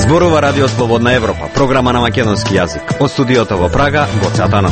Зборува Радио Слободна Европа, програма на македонски јазик. Од студиото во Прага, Гоце Атанов.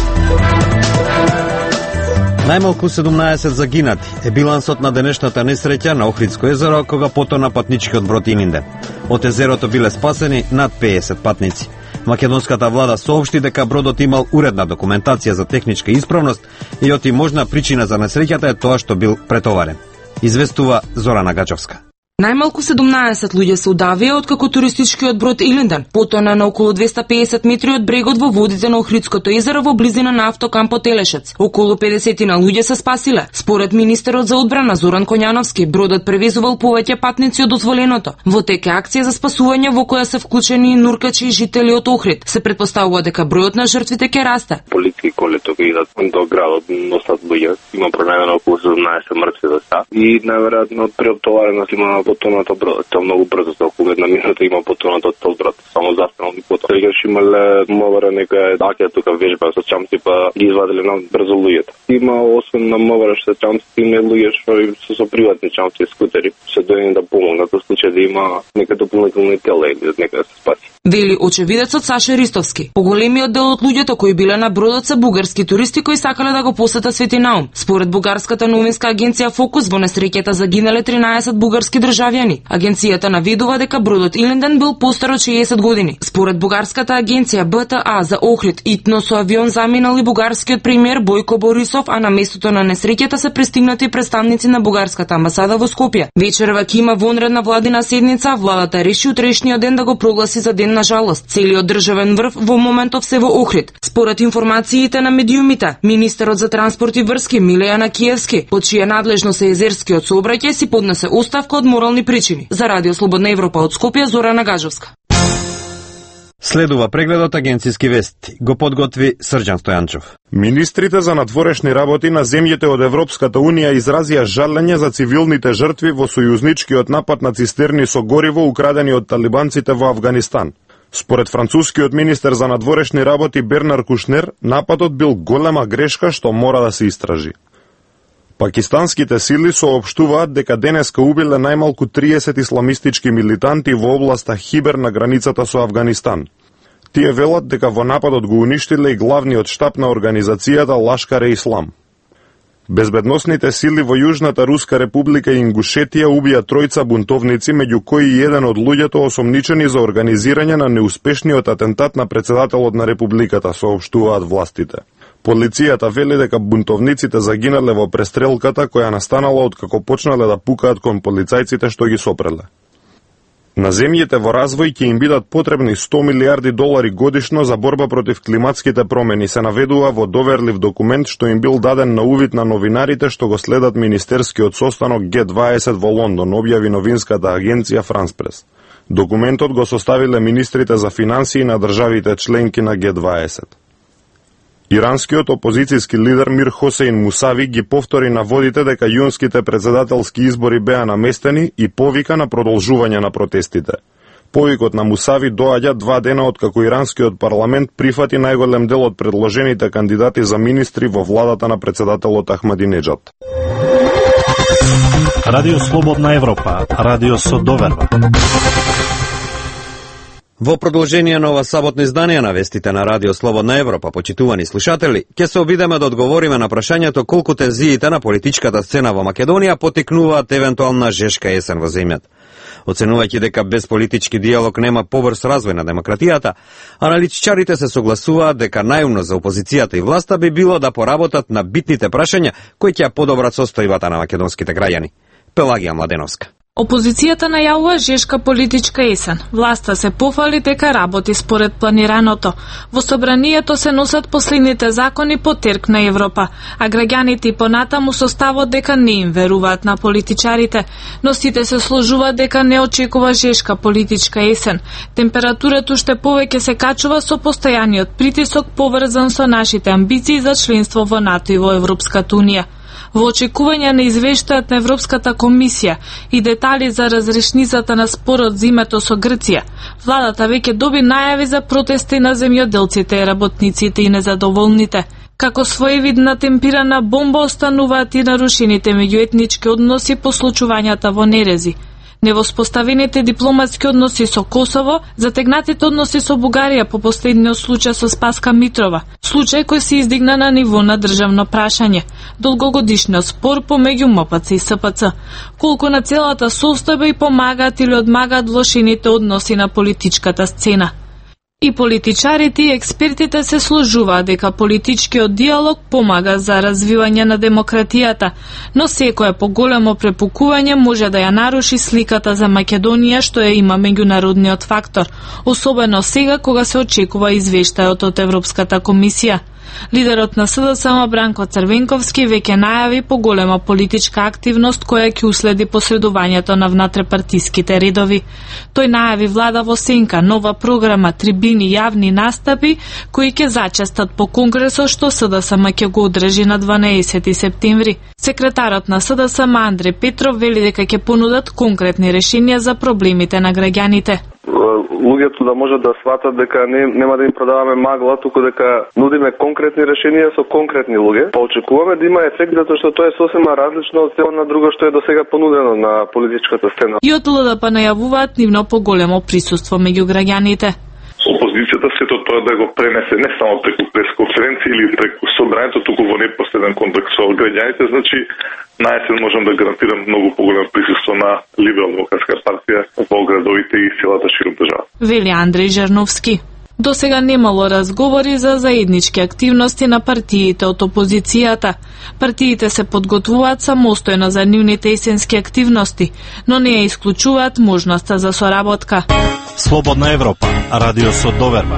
Најмалку 17 загинати е билансот на денешната несреќа на Охридско езеро кога потона патничкиот брод Илинден. Од езерото биле спасени над 50 патници. Македонската влада соопшти дека бродот имал уредна документација за техничка исправност и оти можна причина за несреќата е тоа што бил претоварен. Известува Зорана Гаџовска. Најмалку 17 луѓе се удавија откако туристичкиот брод Илинден потона на околу 250 метри од брегот во водите на Охридското езеро во близина на автокампот Телешец. Околу 50 на луѓе се спасиле. Според министерот за одбрана Зоран Коњановски, бродот превезувал повеќе патници од дозволеното. Во тек е акција за спасување во која се вклучени и нуркачи и жители од Охрид. Се претпоставува дека бројот на жртвите ќе расте. Полиски колето ќе идат до градот, носат луѓе. Има пронајдено околу 17 мртви деца и најверојатно преоптовареност има потоната брод. Тоа многу брзо, за околу една минута има потоната тол брод. Само застанал и потон. Сега ќе имале МВР нека акија тука вежба со чамци па ги извадиле на брзо луѓето. Има освен на МВР што чамци има луѓе што со приватни чамци и скутери се дојдени да помогнат во случај да има нека дополнителни тела или нека да се спаси. Вели очевидецот Саша Ристовски. Поголемиот дел од луѓето кои биле на бродот се бугарски туристи кои сакале да го посетат Свети Наум. Според бугарската новинска агенција Фокус, во несреќата загинале 13 бугарски државјани. Агенцијата наведува дека бродот Илинден бил постар од 60 години. Според бугарската агенција БТА за Охрид, итно со авион заминал и бугарскиот премиер Бојко Борисов, а на местото на несреќата се пристигнати представници на бугарската амбасада во Скопје. Вечерва ќе има вонредна владина седница, владата реши утрешниот ден да го прогласи за ден на жалост. Целиот државен врв во моментов се во Охрид. Според информациите на медиумите, министерот за транспорт и врски Милејана Киевски, под чија надлежност е езерскиот сообраќај, си поднесе оставка од морални причини. За Радио Слободна Европа од Скопје, Зорана Гаџовска. Следува прегледот агенцијски вести. Го подготви Срđan Стојанчов. Министрите за надворешни работи на земјите од Европската Унија изразија жалење за цивилните жртви во сојузничкиот напад на цистерни со гориво украдени од талибанците во Авганистан. Според францускиот министер за надворешни работи Бернар Кушнер, нападот бил голема грешка што мора да се истражи. Пакистанските сили соопштуваат дека денеска убиле најмалку 30 исламистички милитанти во областа Хибер на границата со Авганистан. Тие велат дека во нападот го уништиле и главниот штаб на организацијата Лашкар-е-Ислам. Безбедносните сили во Јужната Руска република Ингушетија убија тројца бунтовници, меѓу кои и еден од луѓето осомничени за организирање на неуспешниот атентат на председателот на републиката, соопштуваат властите. Полицијата вели дека бунтовниците загинале во престрелката која настанала откако почнале да пукаат кон полицајците што ги сопреле. На земјите во развој ќе им бидат потребни $100 милиарди годишно за борба против климатските промени, се наведува во доверлив документ што им бил даден на увид на новинарите што го следат министерскиот состанок Г20 во Лондон, објави новинската агенција France Press. Документот го составиле министрите за финансии на државите членки на Г20. Иранскиот опозицијски лидер Мир Хосеин Мусави ги повтори наводите дека јунските председателски избори беа наместени и повика на продолжување на протестите. Повикот на Мусави доаѓа 2 дена откако иранскиот парламент прифати најголем дел од предложените кандидати за министри во владата на председателот Ахмадинеджад. Радио Слободна Европа, радио со доверба. Во продолжение на ова саботно издание на вестите на Радио Слободна Европа, почитувани слушатели, ќе се обидеме да одговориме на прашањето колку тензиите на политичката сцена во Македонија потикнуваат евентуална жешка есен во земјата. Оценувајќи дека без политички диалог нема побрз развој на демократијата, аналитичарите се согласуваат дека најумно за опозицијата и власта би било да поработат на битните прашања кои ќе подобрат состојбата на македонските граѓани. Пелагија Младеновска. Опозицијата најавува жешка политичка есен. Власта се пофали дека работи според планираното. Во собранието се носат последните закони по терк на Европа, а граѓаните и понатаму со ставот дека не им веруваат на политичарите, но сите се сложуваат дека не очекува жешка политичка есен. Температурата уште повеќе се качува со постојаниот притисок поврзан со нашите амбиции за членство во НАТО и во Европската Унија. Во очекување на извештајот на Европската комисија и детали за разрешницата на спорот зимето со Грција, владата веќе доби најави за протести на земјоделците, работниците и незадоволните. Како своевидна темпирана бомба остануваат и нарушените меѓуетнички односи по случувањата во Нерези. Невоспоставените дипломатски односи со Косово, затегнатите односи со Бугарија по последниот случај со Спаска Митрова, случај кој се издигна на ниво на државно прашање, долгогодишниот спор помеѓу МПЦ и СПЦ, колку на целата состојба и помагаат или одмагаат влошените односи на политичката сцена. И политичарите и експертите се сложуваат дека политичкиот диалог помага за развивање на демократијата, но секое поголемо препукување може да ја наруши сликата за Македонија што ја има меѓународниот фактор, особено сега кога се очекува извештајот од Европската комисија. Лидерот на СДСМ Бранко Црвенковски веќе најави поголема политичка активност која ќе уследи посредувањето на внатрепартиските редови. Тој најави влада во сенка, нова програма, трибини, јавни настапи кои ќе зачестат по конгресот што СДСМ ќе го одржи на 12 септември. Секретарот на СДСМ Андре Петров вели дека ќе понудат конкретни решенија за проблемите на граѓаните. Луѓето да можат да сватат дека нема да им продаваме магла, туку дека нудиме конкретни решенија со конкретни луѓе. Па очекуваме да има ефект затоа што тоа е сосема различно од сето на друго што е досега понудено на политичката сцена. И од ЛДП најавуваат нивно поголемо присуство меѓу граѓаните. Опозицијата сето тоа да го пренесе не само преку пресконференција или преку собранието, туку во непосреден контакт со граѓаните, значи најсен можам да гарантирам многу поголемо присуство на Либерал-демократска партија во градовите и целата широк држава. Вели Андреј Жарновски. До сега немало разговори за заеднички активности на партиите од опозицијата. Партиите се подготвуваат самостојно за нивните есенски активности, но не ја исклучуваат можноста за соработка. Слободна Европа, радио со доверба.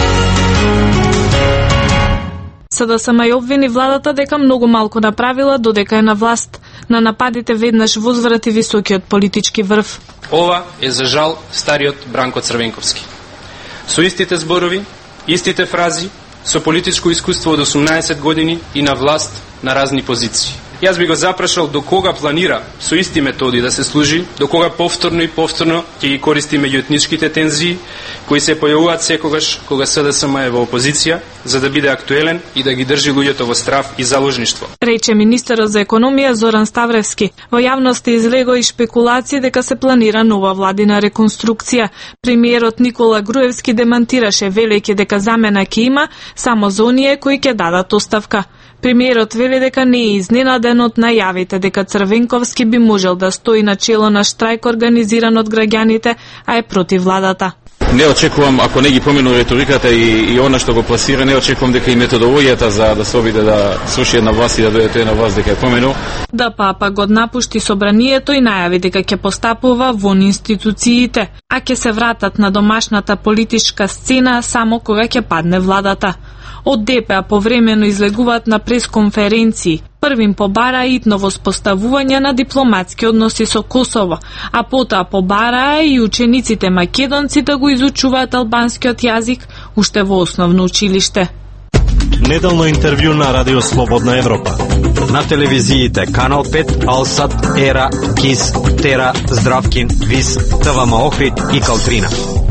СДСМ ја обвини владата дека многу малку направила додека е на власт. На нападите веднаш возврати високиот политички врв. Ова е за жал стариот Бранко Црвенковски. Со истите зборови, истите фрази, со политичко искуство од 18 години и на власт на разни позиции. Јас би го запрашал до кога планира со исти методи да се служи, до кога повторно и повторно ќе ги користи меѓуетничките тензии кои се појавуваат секогаш кога СДСМ е во опозиција, за да биде актуелен и да ги држи луѓето во страв и заложништво. Рече министерот за економија Зоран Ставревски. Во јавноста излего и шпекулации дека се планира нова владина реконструкција. Премиерот Никола Груевски демантираше велејќи дека замена ќе има само за оние кои ќе дадат оставка. Премиерот вели дека не е изненаден од најавите дека Црвенковски би можел да стои на чело на штрајк организиран од граѓаните, а е против владата. Не очекувам, ако не ги помену риториката и она што го пласира, не очекувам дека и методологијата за да се обиде да сруши една власт и да дојде тој на власт дека е помену. Да папа го напушти собранието и најави дека ќе постапува вон институциите, а ќе се вратат на домашната политичка сцена само кога ќе падне владата. Од ДПА повремено излегуваат на пресконференции. Првим побара итно воспоставување на дипломатски односи со Косово, а потоа побараа и учениците македонци да го изучуваат албанскиот јазик уште во основно училиште. Неделно интервју на Радио Слободна Европа. На телевизиите Канал 5, Алсат, Ера, Кис, Тера, Здравкин, Вис, ТВМ Охрид и Калтрина.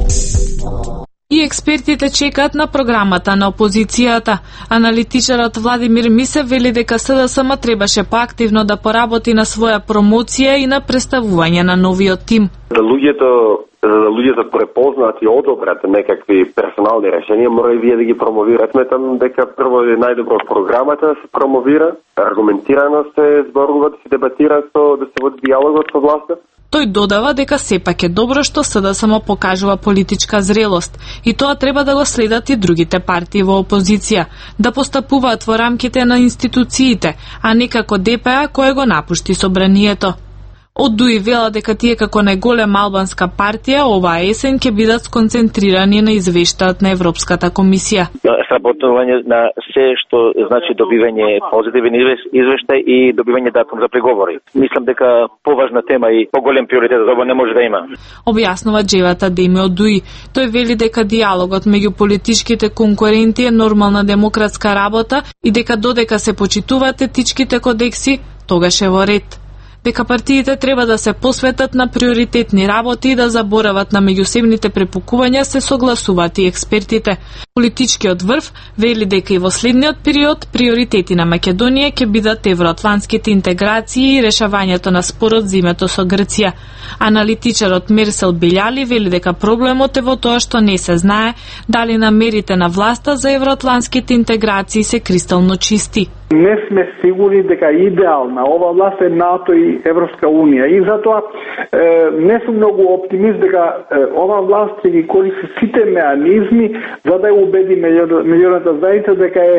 И експертите чекаат на програмата на опозицијата. Аналитичарот Владимир Мисев вели дека СДСМ требаше поактивно да поработи на своја промоција и на представување на новиот тим. За да луѓето препознаат и одобрат некакви персонални решенија, мора и вие да ги промовирате. Сметам дека прво е најдобро програмата да се промовира, аргументирано се зборува, да се дебатира, да се води диалогот со власта. Тој додава дека сепак е добро што СДСМ покажува политичка зрелост и тоа треба да го следат и другите партии во опозиција, да постапуваат во рамките на институциите, а не како ДПА кој го напушти собранието. Од ДУИ вела дека тие како најголема албанска партија оваа есен ќе бидат сконцентрирани на извештајот на Европската комисија. Сработување на се што значи добивање позитивен извештај и добивање датум за преговори. Мислам дека поважна тема и поголем приоритет за ова не може да има. Објаснува Джевата Деми од ДУИ. Тој вели дека диалогот меѓу политичките конкуренти е нормална демократска работа и дека додека се почитуваат етичките кодекси, тогаш е во ред. дека партиите треба да се посветат на приоритетни работи и да заборават на меѓусебните препукувања, се согласуваат и експертите. Политичкиот врв вели дека и во следниот период приоритети на Македонија ќе бидат евроатлантските интеграции и решавањето на спорот за името со Грција. Аналитичарот Мерсел Билјали вели дека проблемот е во тоа што не се знае дали намерите на власта за евроатлантските интеграции се кристално чисти. Не сме сигурни дека идеална ова власт е НАТО и Европска Унија и затоа не сум многу оптимист дека ова власт ќе ги користи сите меанизми за да ја убеди меѓународната заедница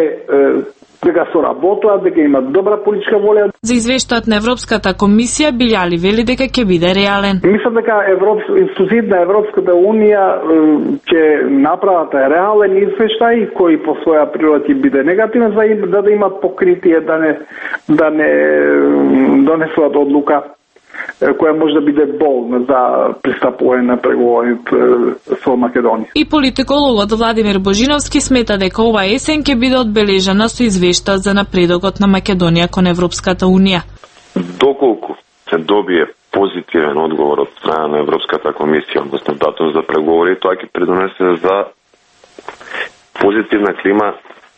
дека соработуваат, дека имат добра политичка воля. За извештајот на Европската комисија Билјали вели дека ќе биде реален. Мислам дека институциите на Европската Унија ќе направат реален извештај кој по своја природа ќе биде негативен за да имат покритие да не донесуваат одлука која може да биде болна за пристапување на преговорите со Македонија. И политикологот Владимир Божиновски смета дека ова есен ќе биде одбележана со извештај за напредокот на Македонија кон Европската Унија. Доколку се добие позитивен одговор од страна на Европската комисија, односно датум за преговори, тоа ќе придонесе за позитивна клима,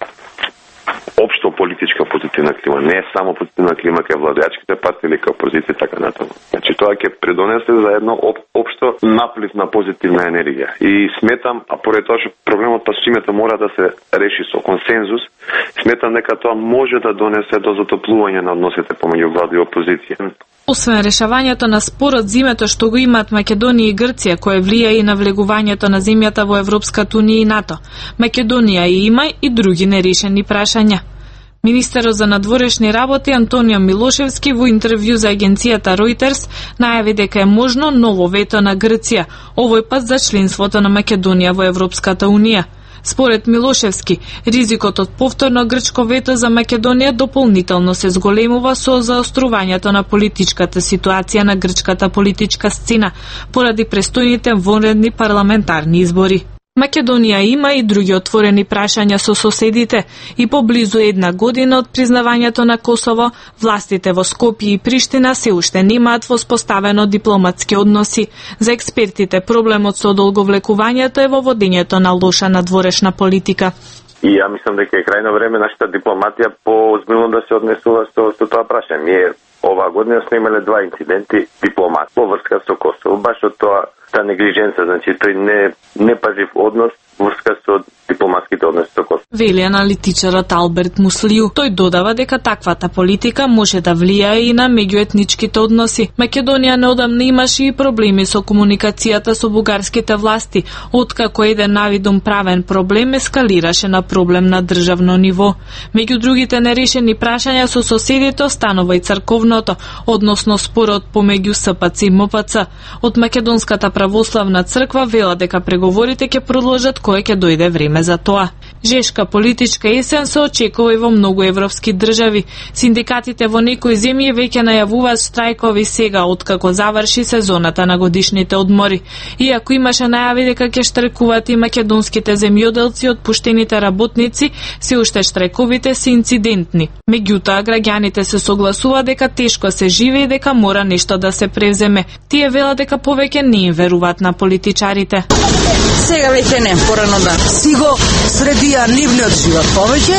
општо политичка позитивна клима, не е само позитивна клима кај владеачките партии или кај опозиција, така натаму. Значи тоа ќе придонесе за едно општо наплив на позитивна енергија. И сметам, а поред тоа што проблемот па чимето мора да се реши со консензус, сметам дека тоа може да донесе до затоплување на односите помеѓу влада и опозиција. Освен решавањето на спорот за името што го имаат Македонија и Грција, кое влија и на влегувањето на земјата во Европската Унија и НАТО, Македонија има и други нерешени прашања. Министерот за надворешни работи Антонио Милошевски во интервју за агенцијата Reuters најави дека е можно ново вето на Грција, овој пат за членството на Македонија во Европската Унија. Според Милошевски, ризикот од повторно грчко вето за Македонија дополнително се зголемува со заострувањето на политичката ситуација на грчката политичка сцена поради престојните вонредни парламентарни избори. Македонија има и други отворени прашања со соседите и поблизу една година од признавањето на Косово, властите во Скопје и Приштина се уште немаат воспоставено дипломатски односи. За експертите проблемот со одолговлекувањето е во водењето на лоша надворешна политика. И ја мислам дека е крајно време нашата дипломатија поозбилно да се однесува со тоа прашање. Ние оваа година сме имале 2 инциденти дипломат во врска со Косово, баш од тоа та неглиженца, значи тој не пазив однос во врска со дипломатските односи со Косово. Вели аналитичарот Алберт Муслију. Тој додава дека таквата политика може да влијае и на меѓуетничките односи. Македонија неодамна имаше и проблеми со комуникацијата со бугарските власти, откако еден навидум правен проблем ескалираше на проблем на државно ниво. Меѓу другите нерешени прашања со соседите останува и црковното, односно спорот помеѓу СПЦ и МПЦ. Од Македонската православна црква вела дека преговорите ќе продолжат кога ќе дојде време за тоа. Жешка политичка есен се очекува и во многу европски држави. Синдикатите во некои земји веќе најавуваат штрајкови сега откако заврши сезоната на годишните одмори. Иако имаше најави дека ќе штрајкуваат и македонските земјоделци, отпуштените работници, се уште штрајковите се инцидентни. Меѓутоа, граѓаните се согласуваат дека тешко се живее и дека мора нешто да се превземе. Тие велат дека повеќе не им веруваат на политичарите. Сега веќе не, порано да си го средија нивниот живот повеќе.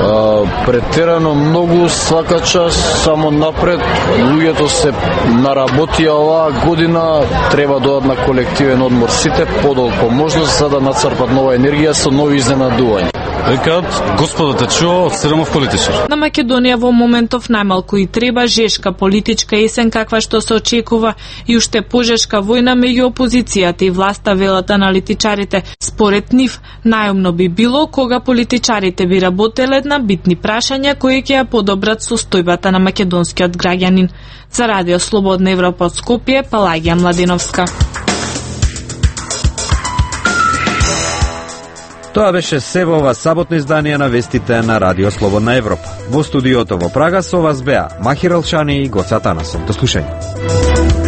Претерано многу, свака час, само напред. Луѓето се наработија оваа година, треба дојдат на колективен одмор сите подолго можност за да нацрпат нова енергија со нови изненадувања. Рекаат, господата чуо од Сремов политичар. На Македонија во моментов најмалку и треба жешка политичка есен каква што се очекува и уште пожешка војна меѓу опозицијата и власта, велат аналитичарите. Според нив, најумно би било кога политичарите би работеле на битни прашања кои ќе ја подобрат состојбата на македонскиот граѓанин. За Радио Слободна Европа од Скопје, Палагија Младиновска. Тоа беше се во ова саботно издание на вестите на Радио Слободна Европа. Во студиото во Прага со вас беа Махир Алшани и Гоце Атанасов. До слушање.